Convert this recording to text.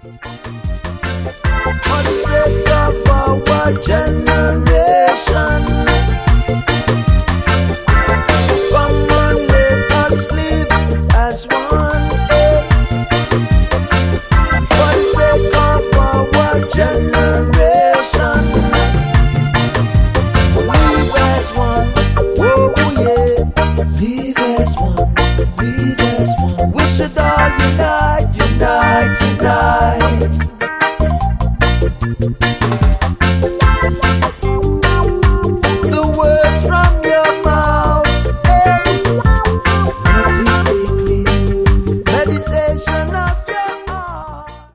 For the sake of our generation, come on, let us live as one.